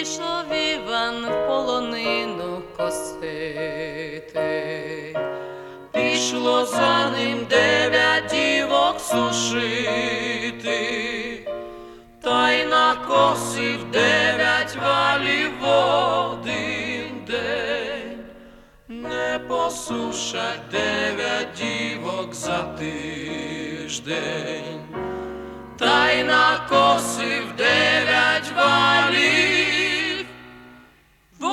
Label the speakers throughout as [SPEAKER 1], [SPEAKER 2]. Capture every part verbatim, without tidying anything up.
[SPEAKER 1] пішов Іван в полонину косити. Пішло за ним дев'ять дівок сушити, та й накосив дев'ять валів в один день. Не посушать дев'ять дівок за тиждень, та й накосив дев'ять валів в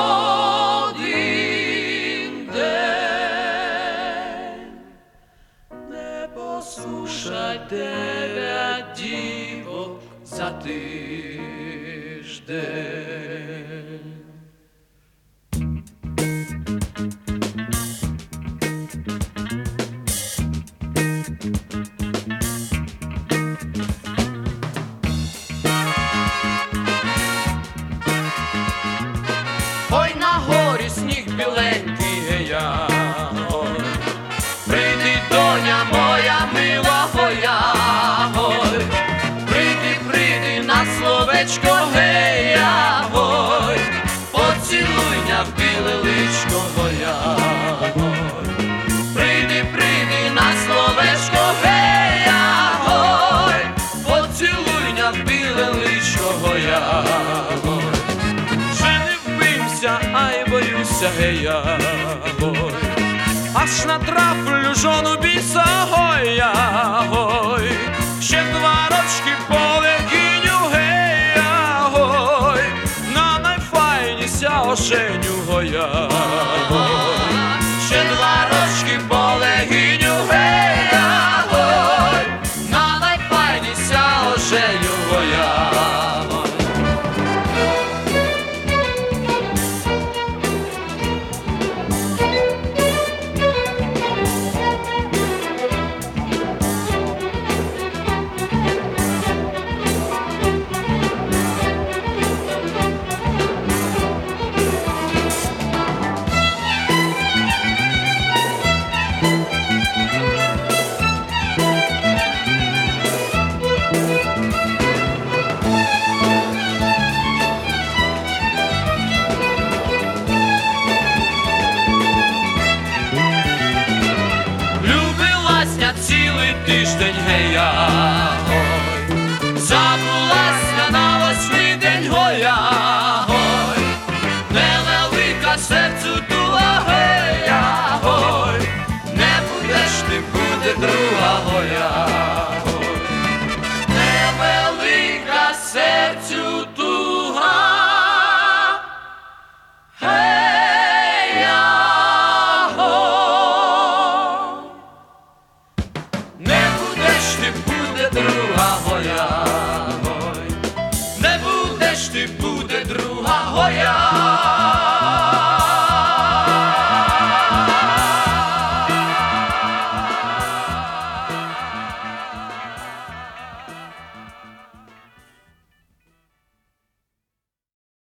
[SPEAKER 1] один день. Не посушать дев'ять дівок за тиждень. Ой, на горі сніг біленький гея, ой, прийди, доня моя мила гоя, ой, прийди, прийди на словечко гея, ой, поцілуйня в біле личко гоя, ой, прийди, прийди на словечко гея, ой, поцілуйня в біле личко гоя, ой. Ай, боюся, гея, ой, аж натраплю жону біса, гоя, ой.